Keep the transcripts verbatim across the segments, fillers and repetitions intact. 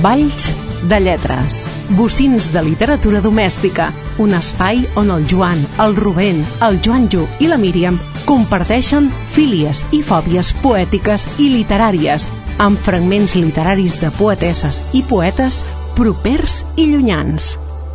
Valls de lletres, bocins de literatura domèstica, un espai on el Joan, el Rubén, el Joanjo i la Míriam comparteixen fílies i fòbies poètiques i literàries, amb fragments literaris de poetesses i poetes propers i llunyans.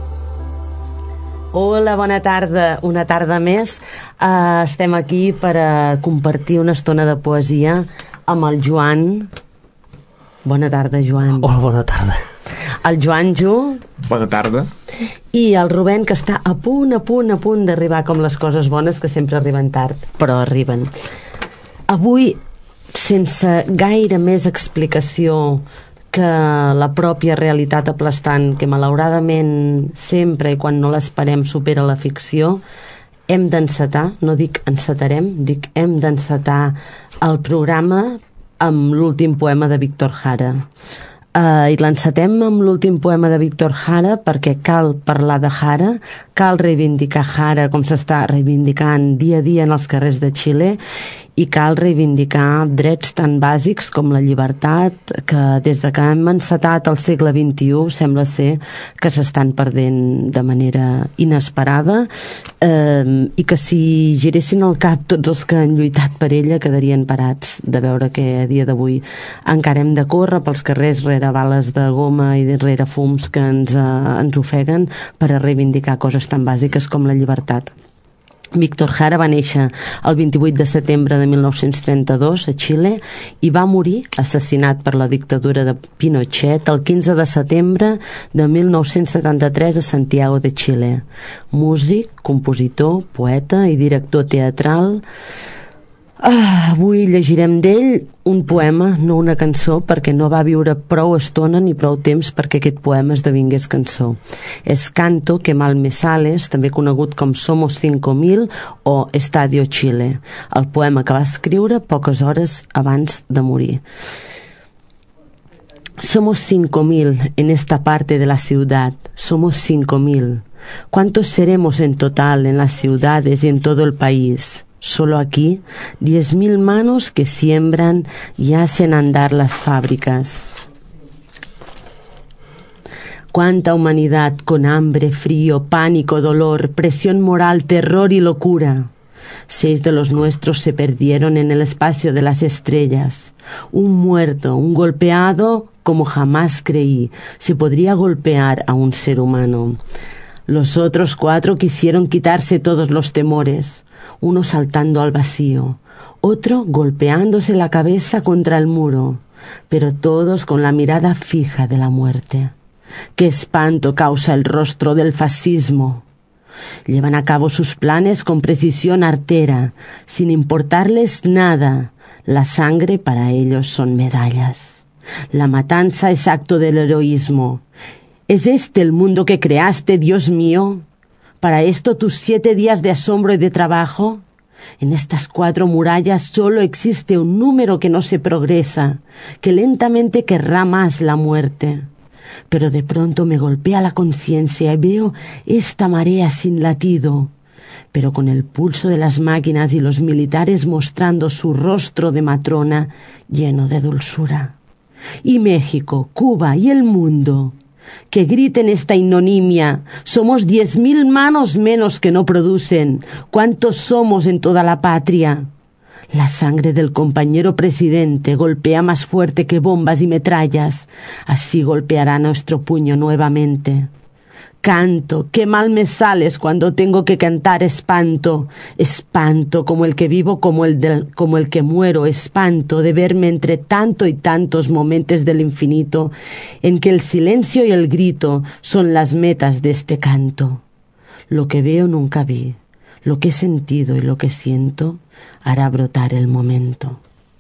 Hola, bona tarda, una tarda més. Uh, estem aquí per uh, compartir una estona de poesia amb el Joan. Bona tarda, Joan. Hola, bona tarda. El Joanjo. Bona tarda. I el Rubén, que està a punt, a punt, a punt d'arribar, com les coses bones que sempre arriben tard, però arriben. Avui, sense gaire més explicació que la pròpia realitat aplastant, que malauradament sempre i quan no l'esperem supera la ficció, hem d'encetar, no dic encetarem, dic hem d'encetar el programa amb l'últim poema de Víctor Jara. Uh, I l'encetem amb l'últim poema de Víctor Jara perquè cal parlar de Jara, cal reivindicar Jara com s'està reivindicant dia a dia en els carrers de Xile, i cal reivindicar drets tan bàsics com la llibertat, que des de que hem encetat el segle vint-i-u sembla ser que s'estan perdent de manera inesperada, eh, i que si giressin el cap tots els que han lluitat per ella quedarien parats de veure que a dia d'avui encara hem de córrer pels carrers rere bales de goma i rere fums que ens, eh, ens ofeguen per a reivindicar coses tan bàsiques com la llibertat. Víctor Jara va néixer el vint-i-vuit de setembre de mil nou-cents trenta-dos a Xile i va morir assassinat per la dictadura de Pinochet el quinze de setembre de mil nou-cents setanta-tres a Santiago de Xile. Músic, compositor, poeta i director teatral. Ah, avui llegirem d'ell un poema, no una cançó, perquè no va viure prou estona ni prou temps perquè aquest poema esdevingués cançó. És Canto que mal me sales, també conegut com Somos cinco mil o Estadio Chile, el poema que va escriure poques hores abans de morir. Somos cinco mil en esta parte de la ciudad, somos cinco mil. ¿Cuántos seremos en total en las ciudades y en todo el país? Solo aquí, diez mil manos que siembran y hacen andar las fábricas. Cuánta humanidad con hambre, frío, pánico, dolor, presión moral, terror y locura. Seis de los nuestros se perdieron en el espacio de las estrellas. Un muerto, un golpeado, como jamás creí se podría golpear a un ser humano. Los otros cuatro quisieron quitarse todos los temores. Uno saltando al vacío, otro golpeándose la cabeza contra el muro, pero todos con la mirada fija de la muerte. ¡Qué espanto causa el rostro del fascismo! Llevan a cabo sus planes con precisión artera, sin importarles nada. La sangre para ellos son medallas. La matanza es acto del heroísmo. ¿Es este el mundo que creaste, Dios mío? ¿Para esto tus siete días de asombro y de trabajo? En estas cuatro murallas solo existe un número que no se progresa, que lentamente querrá más la muerte. Pero de pronto me golpea la conciencia y veo esta marea sin latido, pero con el pulso de las máquinas y los militares mostrando su rostro de matrona lleno de dulzura. Y México, Cuba y el mundo, que griten esta ignominia. Somos diez mil manos menos que no producen. ¿Cuántos somos en toda la patria? La sangre del compañero presidente golpea más fuerte que bombas y metrallas. Así golpeará nuestro puño nuevamente. Canto, qué mal me sales cuando tengo que cantar espanto. Espanto como el que vivo, como el, del, como el que muero. Espanto de verme entre tanto y tantos momentos del infinito en que el silencio y el grito son las metas de este canto. Lo que veo nunca vi. Lo que he sentido y lo que siento hará brotar el momento.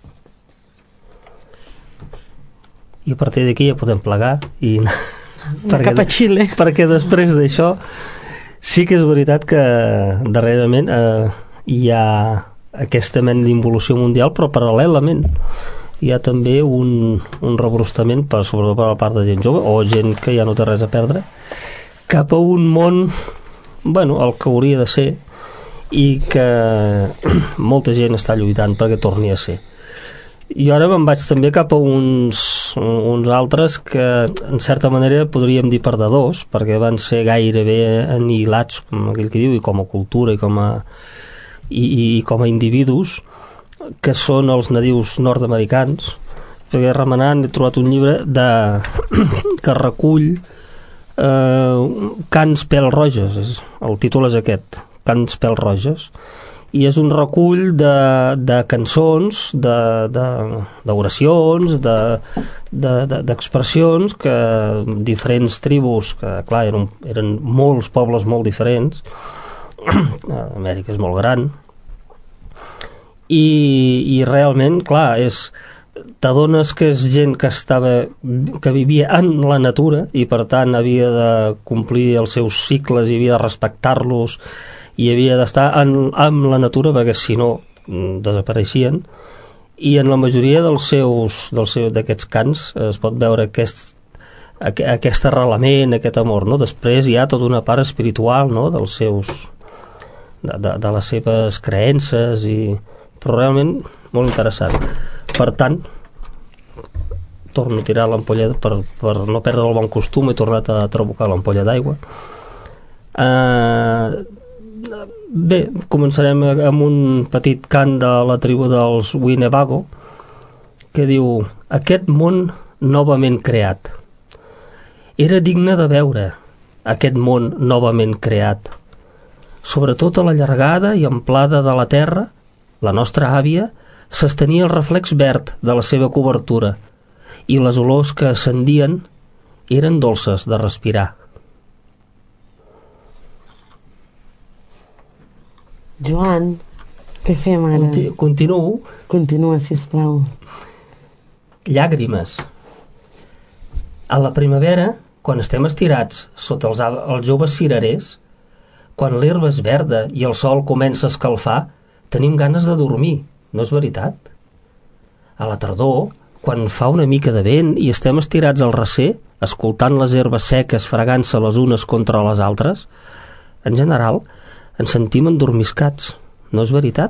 I a partir d'aquí ja podem plegar i... perquè, cap a Xile. Perquè després d'això sí que és veritat que darrerament eh, hi ha aquesta mena d'involució mundial, però paral·lelament hi ha també un, un rebrostament, per, sobretot per la part de gent jove o gent que ja no té res a perdre, cap a un món, bueno, el que hauria de ser i que molta gent està lluitant perquè torni a ser. Jo ara me'n vaig també cap a uns, uns altres que, en certa manera, podríem dir perdedors, perquè van ser gairebé anihilats, com aquell que diu, i com a cultura, i com a, i, i com a individus, que són els nadius nord-americans, perquè remenant he trobat un llibre de, que recull eh, Cants pèl-roges, el títol és aquest, Cants pèl-roges, i és un recull de, de cançons, d'oracions, de, de, de, d'expressions de, que diferents tribus, que clar, eren, eren molts pobles molt diferents, Amèrica és molt gran, i, i realment, clar, és t'adones que és gent que estava que vivia en la natura i per tant havia de complir els seus cicles i havia de respectar-los i havia d'estar en, en la natura perquè si no desapareixien, i en la majoria dels seus dels seus d'aquests cants es pot veure aquest, aquest arrelament, aquest amor, no? Després hi ha tota una part espiritual, no? dels seus de, de, de les seves creences, i però realment molt interessant. Per tant, torno a tirar l'ampolla per, per no perdre el bon costum, he tornat a trabucar l'ampolla d'aigua. eh uh, Bé, començarem amb un petit cant de la tribu dels Winnebago que diu: aquest món novament creat. Era digne de veure aquest món novament creat. Sobretot a la llargada i amplada de la terra, la nostra àvia, s'estenia el reflex verd de la seva cobertura i les olors que ascendien eren dolces de respirar. Joan, què fem ara? Conti continuo. Continua, sisplau. Llàgrimes. A la primavera, quan estem estirats sota els, els joves cirerers, quan l'herba és verda i el sol comença a escalfar, tenim ganes de dormir, no és veritat? A la tardor, quan fa una mica de vent i estem estirats al recer, escoltant les herbes seques fregant-se les unes contra les altres, en general, ens sentim endormiscats, no és veritat?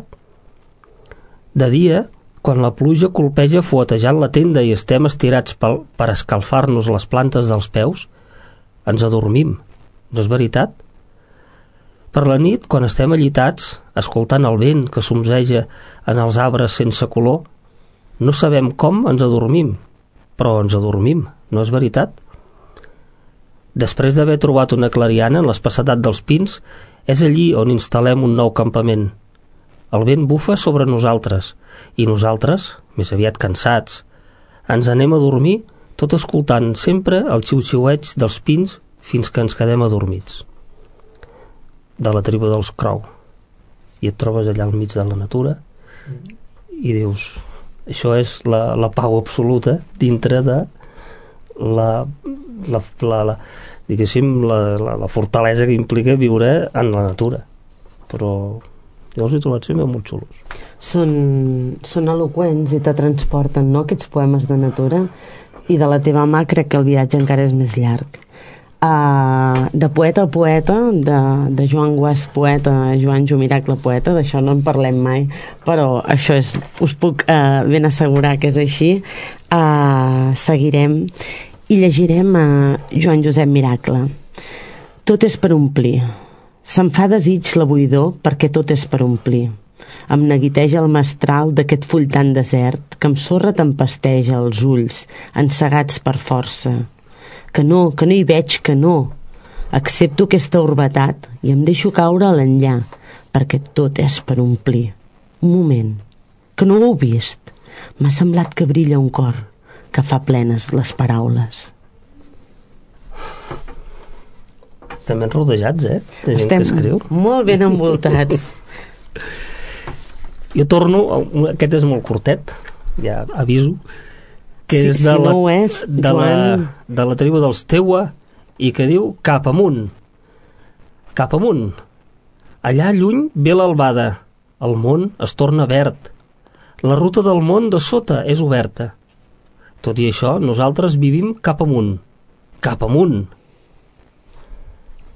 De dia, quan la pluja colpeja fuetejant la tenda i estem estirats pel, per escalfar-nos les plantes dels peus, ens adormim, no és veritat? Per la nit, quan estem allitats, escoltant el vent que somseja en els arbres sense color, no sabem com ens adormim, però ens adormim, no és veritat? Després d'haver trobat una clariana en l'espassedat dels pins, és allí on instal·lem un nou campament. El vent bufa sobre nosaltres, i nosaltres, més aviat cansats, ens anem a dormir tot escoltant sempre el xiu-xiueig dels pins fins que ens quedem adormits. De la tribu dels Crow. I et trobes allà al mig de la natura i dius, això és la, la pau absoluta dintre de la, la, la, la diguéssim, la, la, la fortalesa que implica viure en la natura. Però jo els he trobat sempre molt xulos. Són, són eloqüents i te transporten, no?, aquests poemes de natura, i de la teva mà crec que el viatge encara és més llarg. Uh, de poeta a poeta, de, de Joan Guas poeta a Joan Jo Miracle poeta, d'això no en parlem mai, però això és, us puc uh, ben assegurar que és així. Uh, seguirem i llegirem a Joan Josep Miracle. Tot és per omplir. Se'n fa desig la buidor perquè tot és per omplir. Em neguiteja el mestral d'aquest full tan desert que amb sorra tempesteja els ulls, encegats per força. Que no, que no hi veig, que no. Accepto aquesta orbetat i em deixo caure a l'enllà, perquè tot és per omplir. Un moment, que no ho heu vist. M'ha semblat que brilla un cor, que fa plenes les paraules. Estem ben rodejats, eh? De gent Estem que escriu. molt ben envoltats. Jo torno, aquest és molt curtet, ja aviso, que Sí, és si de, la, no ho és, de, la, Joan. de la tribu dels Teua, i que diu cap amunt, cap amunt. Allà lluny ve l'albada, el món es torna verd, la ruta del món de sota és oberta. Tot i això, nosaltres vivim cap amunt, cap amunt.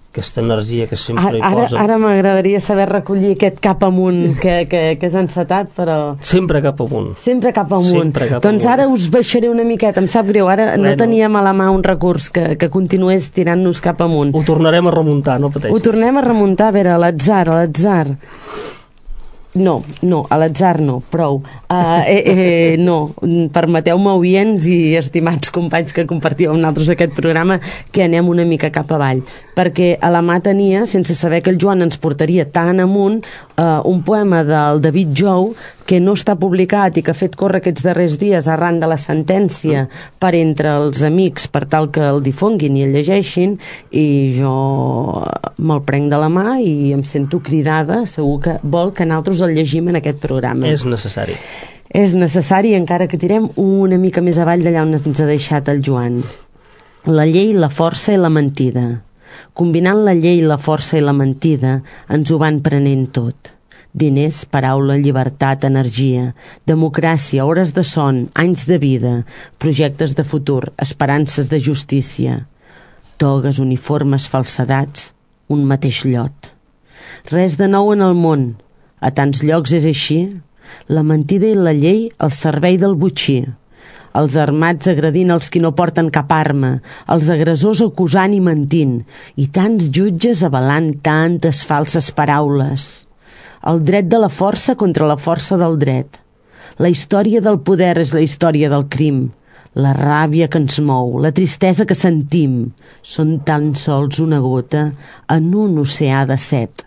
aquesta energia que sempre ara, hi posen. Ara, ara m'agradaria saber recollir aquest cap amunt que, que, que has encetat, però... Sempre cap amunt. Sempre cap amunt. Sempre cap doncs amunt. Ara us baixaré una miqueta, em sap greu, ara bueno. No teníem a la mà un recurs que, que continués tirant-nos cap amunt. Ho tornarem a remuntar, no pateixis. Ho tornem a remuntar, a veure, a l'atzar, a l'atzar... No, no, a l'atzar no, prou. Uh, eh, eh, no, permeteu-me, oients i estimats companys que compartíeu amb nosaltres aquest programa, que anem una mica cap avall, perquè a la mà tenia, sense saber que el Joan ens portaria tan amunt, uh, un poema del David Jou, que no està publicat i que ha fet córrer aquests darrers dies arran de la sentència per entre els amics per tal que el difonguin i el llegeixin, i jo me'l prenc de la mà i em sento cridada, segur que vol que nosaltres el llegim en aquest programa. És necessari. És necessari, encara que tirem una mica més avall d'allà on ens ha deixat el Joan. La llei, la força i la mentida. Combinant la llei, la força i la mentida, ens ho van prenent tot. Diners, paraula, llibertat, energia, democràcia, hores de son, anys de vida, projectes de futur, esperances de justícia, togues, uniformes, falsedats, un mateix llot. Res de nou en el món. A tants llocs és així. La mentida i la llei al servei del botxí. Els armats agredint els qui no porten cap arma, els agressors acusant i mentint, i tants jutges avalant tantes falses paraules. El dret de la força contra la força del dret. La història del poder és la història del crim. La ràbia que ens mou, la tristesa que sentim, són tan sols una gota en un oceà de set.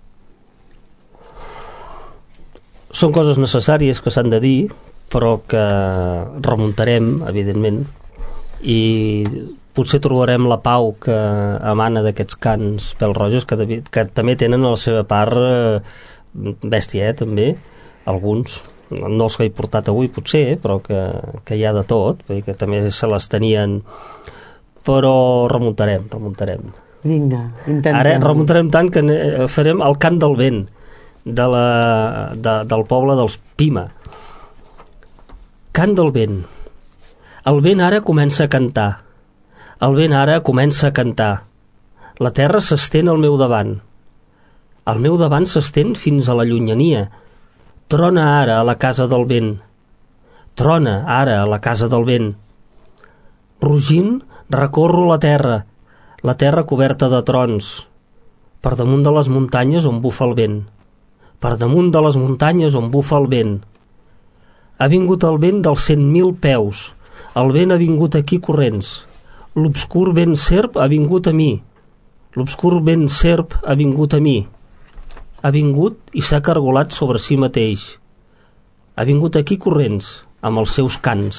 Són coses necessàries que s'han de dir, però que remuntarem, evidentment, i potser trobarem la pau que emana d'aquests cants pèl-rojos, que, de, que també tenen a la seva part eh, bèstia, eh, també, alguns, no els que he portat avui potser, eh, però que, que hi ha de tot, que també se les tenien, però remuntarem, remuntarem. Vinga, intentem. Ara remuntarem tant que farem el cant del vent, de la, de, del poble dels Pima. Cant del vent. El vent ara comença a cantar. El vent ara comença a cantar. La terra s'estén al meu davant. Al meu davant s'estén fins a la llunyania. Trona ara a la casa del vent. Trona ara a la casa del vent. Rugint, recorro la terra, la terra coberta de trons, per damunt de les muntanyes on bufa el vent. Per damunt de les muntanyes on bufa el vent. Ha vingut el vent dels cent mil peus. El vent ha vingut aquí corrents. L'obscur vent serp ha vingut a mi. L'obscur vent serp ha vingut a mi. Ha vingut i s'ha cargolat sobre si mateix. Ha vingut aquí corrents, amb els seus cants.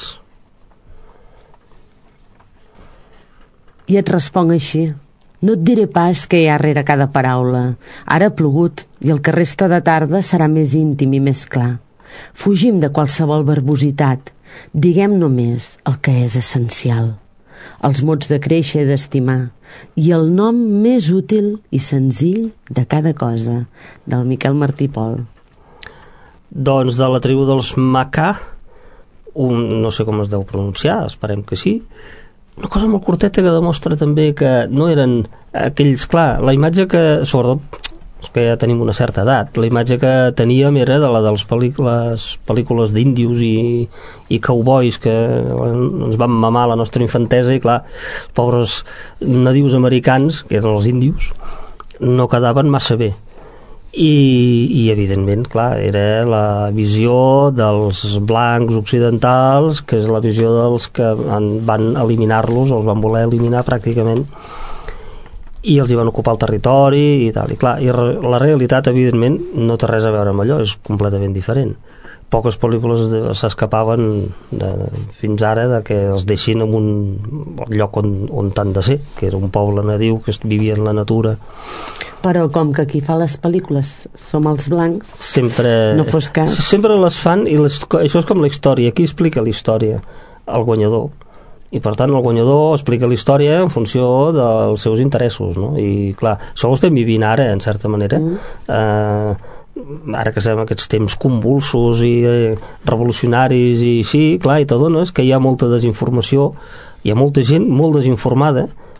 I et responc així. No et diré pas què hi ha rere cada paraula. Ara ha plogut i el que resta de tarda serà més íntim i més clar. Fugim de qualsevol verbositat. Diguem només el que és essencial. Els mots de créixer i d'estimar. I el nom més útil i senzill de cada cosa. Del Miquel Martí Pol. Doncs de la tribu dels Macà, un, no sé com es deu pronunciar, esperem que sí, una cosa molt curteta que demostra també que no eren aquells, clar, la imatge que, sobretot, és que ja tenim una certa edat, la imatge que teníem era de la de les pel·lícules, pel·lícules d'índios i, i cowboys que ens van mamar la nostra infantesa i, clar, els pobres nadius americans, que eren els índios, no quedaven massa bé. I, i evidentment, clar, era la visió dels blancs occidentals, que és la visió dels que van eliminar-los, els van voler eliminar pràcticament, i els hi van ocupar el territori i tal, i clar, i la realitat evidentment no té res a veure amb allò, és completament diferent. Poques pel·lícules s'escapaven de, fins ara de que els deixin en un lloc on, on han de ser, que era un poble nadiu que vivia en la natura. Però com que qui fa les pel·lícules som els blancs, sempre, no fos cas. Sempre les fan, i les, això és com la història, qui explica la història? El guanyador. I per tant el guanyador explica la història en funció dels seus interessos, no? I clar, això ho estem vivint ara, en certa manera. Mm. Eh, ara que sabem aquests temps convulsos i eh, revolucionaris i així, clar, i t'adones que hi ha molta desinformació, hi ha molta gent molt desinformada,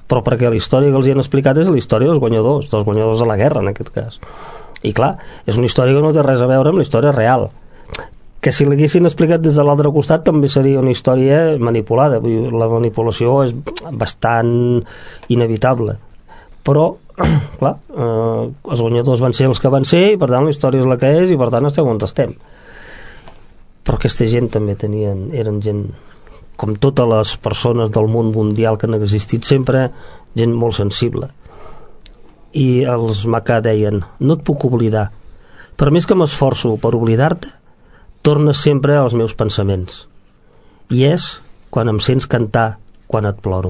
però perquè la història que els hi han explicat és la història dels guanyadors, dels guanyadors de la guerra, en aquest cas. I clar, és una història que no té res a veure amb la història real, que si l'haguessin explicat des de l'altre costat també seria una història manipulada. La manipulació és bastant inevitable, però clar, eh, els guanyadors van ser els que van ser i per tant la història és la que és i per tant estem on estem. Però aquesta gent també tenien, eren gent, com totes les persones del món mundial que han existit sempre, gent molt sensible. I els Macà deien, no et puc oblidar, per més que m'esforço per oblidar-te, tornes sempre als meus pensaments, i és quan em sents cantar quan et ploro.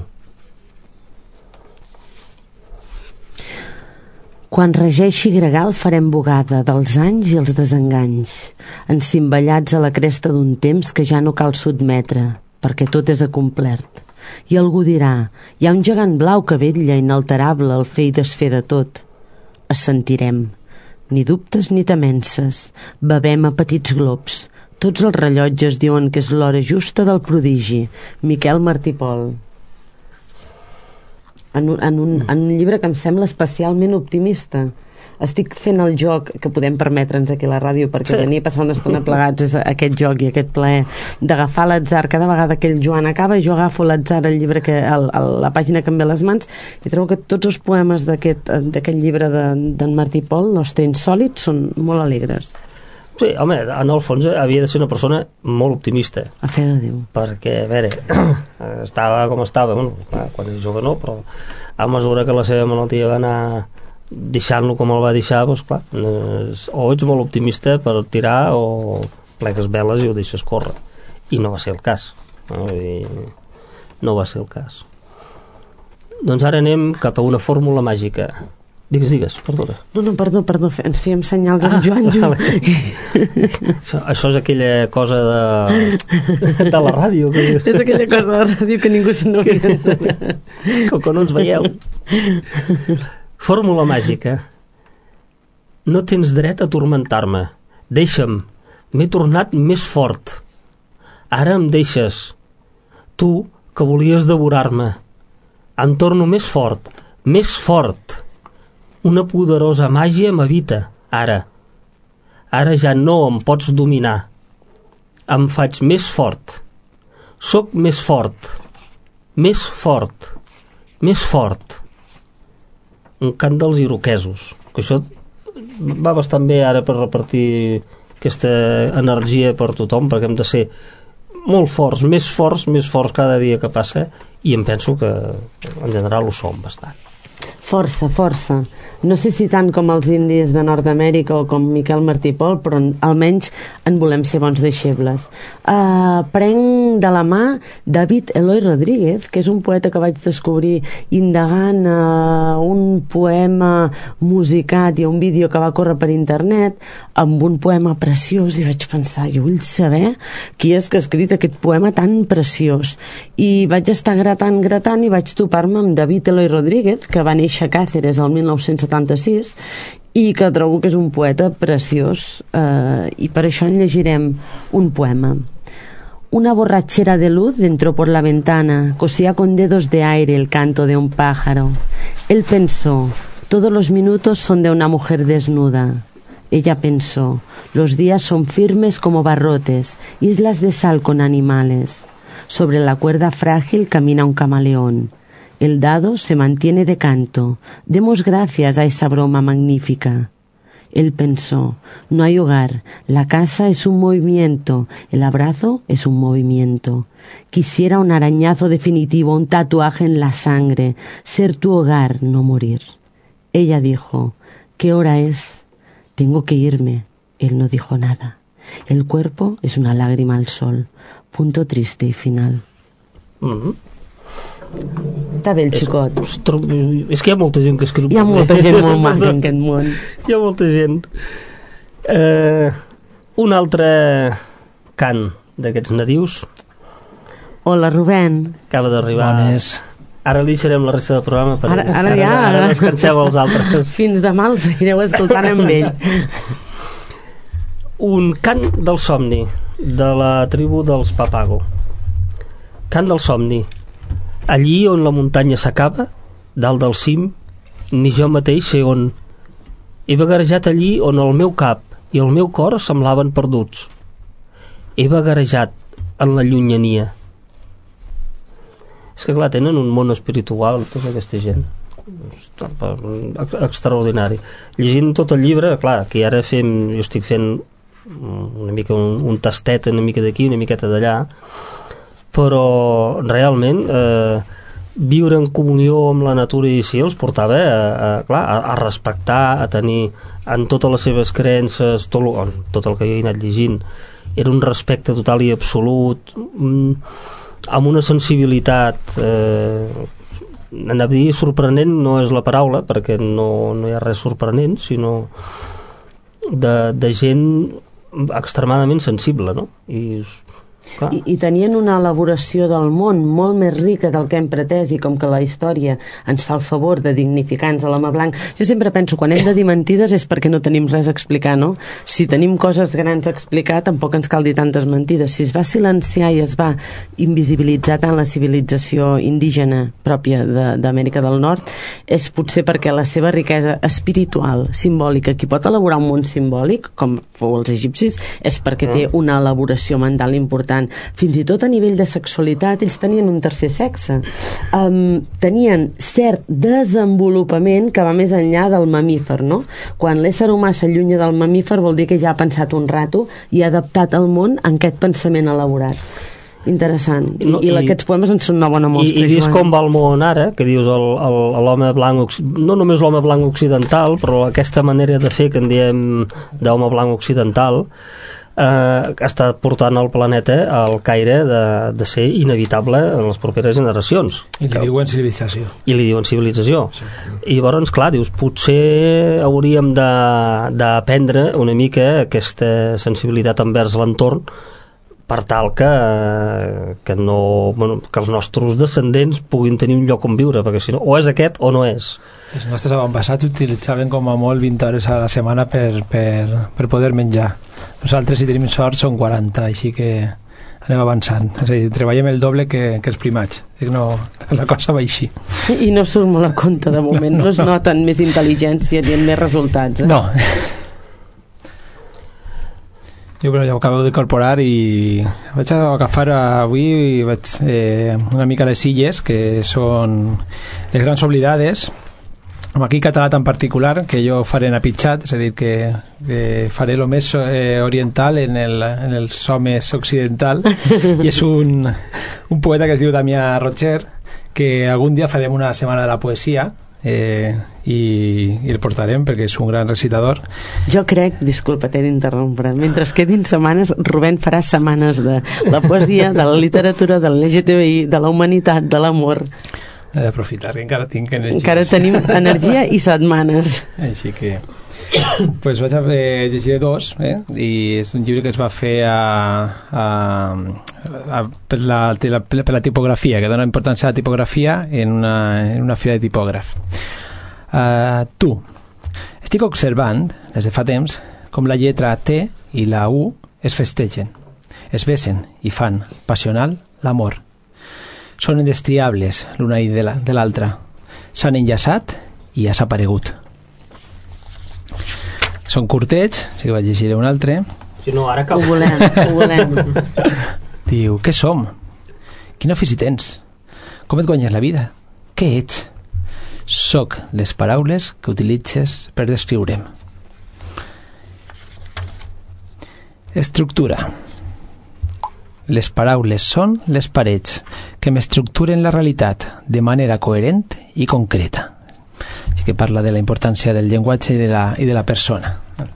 Quan regeixi Gregal farem bugada dels anys i els desenganys, encimbellats a la cresta d'un temps que ja no cal sotmetre, perquè tot és acomplert. I algú dirà, hi ha un gegant blau que vetlla inalterable al fer i desfer de tot. Assentirem. Ni dubtes ni temences, bevem a petits globs. Tots els rellotges diuen que és l'hora justa del prodigi. Miquel Martí Pol. En un, en, un, en un llibre que em sembla especialment optimista. Estic fent el joc que podem permetre'ns aquí a la ràdio, perquè sí. Venir a passar una estona plegats és aquest joc i aquest plaer d'agafar l'atzar. Cada vegada que el Joan acaba jo agafo l'atzar el llibre que, el, el, la pàgina que em ve a les mans i trobo que tots els poemes d'aquest llibre d'en de, Martí Pol, Nostre Insòlit, són molt alegres. Sí, home, en el fons havia de ser una persona molt optimista. A fe de Déu. Perquè, a veure, estava com estava, bueno, quan és jove no, però a mesura que la seva malaltia va anar deixant-lo com el va deixar, doncs clar, o ets molt optimista per tirar o plegues veles i ho deixes córrer, i no va ser el cas, no? I no va ser el cas. Doncs ara anem cap a una fórmula màgica. Digues, digues, perdona. No, no, perdó, perdó, ens fèiem senyals amb ah, Joan Joan. això, això és aquella cosa de, de la ràdio. Que... és aquella cosa de la ràdio que ningú se n'oblida. Com que no ens veieu. Fórmula màgica. No tens dret a tormentar-me. Deixa'm. M'he tornat més fort. Ara em deixes. Tu, que volies devorar-me. Em torno més fort. Més fort. Una poderosa màgia m'habita, ara. Ara ja no em pots dominar. Em faig més fort. Soc més fort. Més fort. Més fort. Un cant dels iroquesos, que això va bastant bé ara per repartir aquesta energia per tothom, perquè hem de ser molt forts, més forts, més forts cada dia que passa, i em penso que en general ho som bastant. Força, força. No sé si tant com els indis de Nord-Amèrica o com Miquel Martí Pol, però almenys en volem ser bons deixebles. Uh, prenc de la mà David Eloy Rodríguez, que és un poeta que vaig descobrir indagant uh, un poema musicat i un vídeo que va córrer per internet amb un poema preciós, i vaig pensar, jo vull saber qui és que ha escrit aquest poema tan preciós. I vaig estar gratant, gratant i vaig topar-me amb David Eloy Rodríguez, que va néixer a Càceres el mil nou-cents setanta-sis i que trobo que és un poeta preciós, eh, i per això en llegirem un poema. Una borrachera de luz entró por la ventana, cosía con dedos de aire el canto de un pájaro. Él pensó, todos los minutos son de una mujer desnuda. Ella pensó, los días son firmes como barrotes, islas de sal con animales. Sobre la cuerda frágil camina un camaleón. El dado se mantiene de canto. Demos gracias a esa broma magnífica. Él pensó, no hay hogar, la casa es un movimiento, el abrazo es un movimiento. Quisiera un arañazo definitivo, un tatuaje en la sangre, ser tu hogar, no morir. Ella dijo, ¿qué hora es? Tengo que irme. Él no dijo nada. El cuerpo es una lágrima al sol. Punto triste y final. Mm-hmm. Està bé el xicot. És, és que hi ha molta gent que escriu. Hi ha molta gent molt maca en aquest món. Hi ha molta gent. Uh, un altre cant d'aquests nadius. Hola, Rubén. Acaba d'arribar. Bones. Ara li deixarem la resta del programa per ara, ara, ja, ara, ara descanseu els altres. Fins demà el seguireu escoltant amb ell. Un cant del somni de la tribu dels Papago. Cant del somni. Allí on la muntanya s'acaba, dalt del cim, ni jo mateix sé on. He vagarejat allí on el meu cap i el meu cor semblaven perduts. He vagarejat en la llunyania. És que clar, tenen un món espiritual tota aquesta gent extraordinari. Llegint tot el llibre, clar, que ara fem, jo estic fent una mica un, un tastet una mica d'aquí, una miqueta d'allà, però realment eh, viure en comunió amb la natura i així els portava a, a, clar, a, a respectar, a tenir en totes les seves creences, tot, lo, tot el que jo he anat llegint, era un respecte total i absolut, amb una sensibilitat eh, anava a dir sorprenent, no és la paraula perquè no, no hi ha res sorprenent, sinó de, de gent extremadament sensible, no? I I, i tenien una elaboració del món molt més rica del que hem pretès, i com que la història ens fa el favor de dignificar-nos a l'home blanc, jo sempre penso, quan hem de dir mentides és perquè no tenim res a explicar, no? Si tenim coses grans a explicar, tampoc ens cal dir tantes mentides. Si es va silenciar i es va invisibilitzar tant la civilització indígena pròpia d'Amèrica del Nord, és potser perquè la seva riquesa espiritual, simbòlica, qui pot elaborar un món simbòlic, com fou els egipcis, és perquè té una elaboració mental important. Fins i tot a nivell de sexualitat ells tenien un tercer sexe, um, tenien cert desenvolupament que va més enllà del mamífer, no? Quan l'ésser humà s'allunya del mamífer vol dir que ja ha pensat un rato i ha adaptat el món en aquest pensament elaborat. Interessant. I, no, i, i aquests poemes en són una bona mostra. I, i vist com va el món ara, que dius l'home blanc, no només l'home blanc occidental, però aquesta manera de fer que en diem d'home blanc occidental, eh, està portant el planeta al caire de, de ser inevitable en les properes generacions. I li diuen civilització. I li diuen civilització. Sí. I llavors, clar, dius, potser hauríem d'aprendre una mica aquesta sensibilitat envers l'entorn per tal que, que, no, bueno, que els nostres descendents puguin tenir un lloc on viure, perquè si no, o és aquest o no és. Els nostres avantpassats utilitzaven com a molt vint hores a la setmana per, per, per poder menjar. Nosaltres, si tenim sort, són quaranta, així que anem avançant. És a dir, treballem el doble que, que els primats. No, la cosa va així. I no surt molt a compte, de moment. No, no es noten més intel·ligència ni més resultats. Eh? No. Jo però ja ho acabo d'incorporar i vaig agafar avui vaig, eh, una mica les illes, que són les grans oblidades, amb aquí català en particular, que jo faré en apitxat, és a dir, que, que faré el més eh, oriental en el, en el so més occidental, i és un, un poeta que es diu Damià Rocher, que algun dia farem una setmana de la poesia, eh, i, i el portarem perquè és un gran recitador. Jo crec, disculpa, t'he d'interrompre, mentre es quedin setmanes, Rubén farà setmanes de la poesia, de la literatura, del L G T B I, de la humanitat, de l'amor. He d'aprofitar, que encara tinc energia. Encara tenim energia i setmanes. Així que pues vaig a eh, llegir dos, eh? I és un llibre que es va fer a, a, a, per, la, la, per la tipografia, que dona importància a la tipografia en una, en una fira de tipògraf. Uh, tu, estic observant des de fa temps com la lletra T i la U es festegen, es besen i fan passional l'amor. Són indestriables l'una i de l'altra, s'han enllaçat i has aparegut. Són curtets, si vaig llegir un altre. Si no, ara cal. Ho volem, ho volem. Diu, què som? Quin ofici tens? Com et guanyes la vida? Què ets? Soc les paraules que utilitzes per descriure'm. Estructura. Les paraules són les parets que m'estructuren la realitat de manera coherent i concreta. Així que parla de la importància del llenguatge i de la, i de la persona.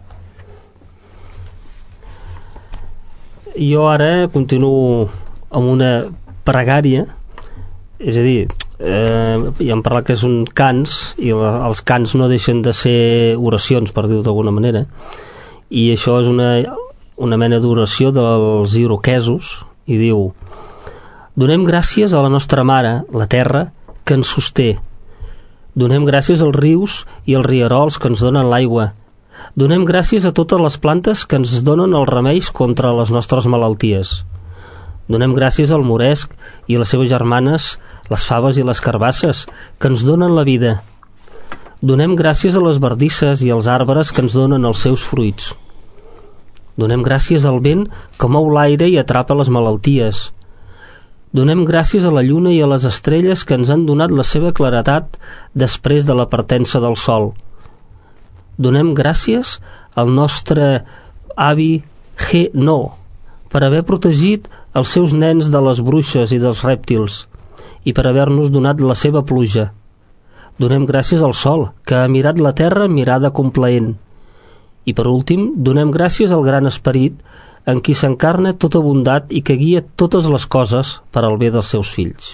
Jo ara continuo amb una pregària, és a dir, eh, ja hem parlat que és un cants, i la, els cants no deixen de ser oracions, per dir-ho d'alguna manera, i això és una, una mena d'oració dels iroquesos, i diu: donem gràcies a la nostra mare, la terra, que ens sosté. Donem gràcies als rius i als rierols que ens donen l'aigua. Donem gràcies a totes les plantes que ens donen els remeis contra les nostres malalties. Donem gràcies al moresc i a les seves germanes, les faves i les carbasses, que ens donen la vida. Donem gràcies a les bardisses i als arbres que ens donen els seus fruits. Donem gràcies al vent que mou l'aire i atrapa les malalties. Donem gràcies a la lluna i a les estrelles que ens han donat la seva claredat després de la partença del sol. Donem gràcies al nostre avi G-No per haver protegit els seus nens de les bruixes i dels rèptils i per haver-nos donat la seva pluja. Donem gràcies al sol, que ha mirat la terra amb mirada complaent. I per últim, donem gràcies al gran esperit en qui s'encarna tota bondat i que guia totes les coses per al bé dels seus fills.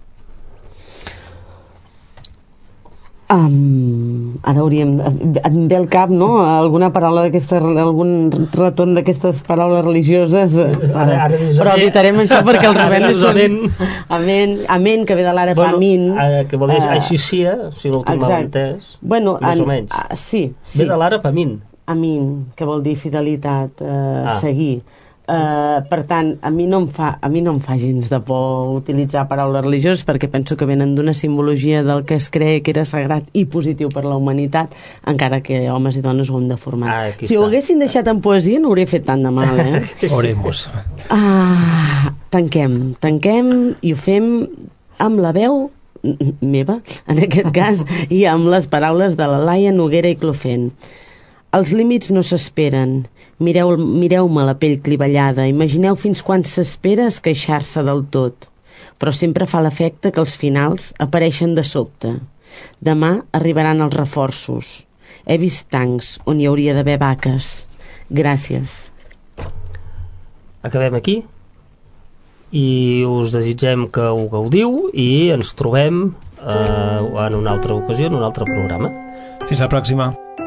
Um, ara hauríem... Et ve al cap, no?, alguna paraula d'aquesta, algun retorn d'aquestes paraules religioses. Ara, ara però evitarem això perquè el Rubén és un... Amén, amén, que ve de l'àrab bueno, amin. Eh, que vol dir uh, així sia, si no ho tinc mal entès. Bueno, més en, o menys. Uh, sí, sí. Ve de l'àrab amin. Amin, que vol dir fidelitat, uh, ah. seguir. Uh, per tant, a mi, no em fa, a mi no em fa gens de por utilitzar paraules religioses perquè penso que venen d'una simbologia del que es creia que era sagrat i positiu per la humanitat, encara que homes i dones ho hem de formar. Ah, si està. Ho haguessin deixat en poesia no hauria fet tant de mal, eh? Oremos. Ah, tanquem, tanquem i ho fem amb la veu meva, en aquest cas, i amb les paraules de la Laia Noguera i Clofent. Els límits no s'esperen. Mireu, mireu-me la pell clivellada. Imagineu fins quan s'espera esqueixar-se del tot. Però sempre fa l'efecte que els finals apareixen de sobte. Demà arribaran els reforços. He vist tancs on hi hauria d'haver vaques. Gràcies. Acabem aquí i us desitgem que ho gaudiu i ens trobem eh, en una altra ocasió, en un altre programa. Fins la pròxima.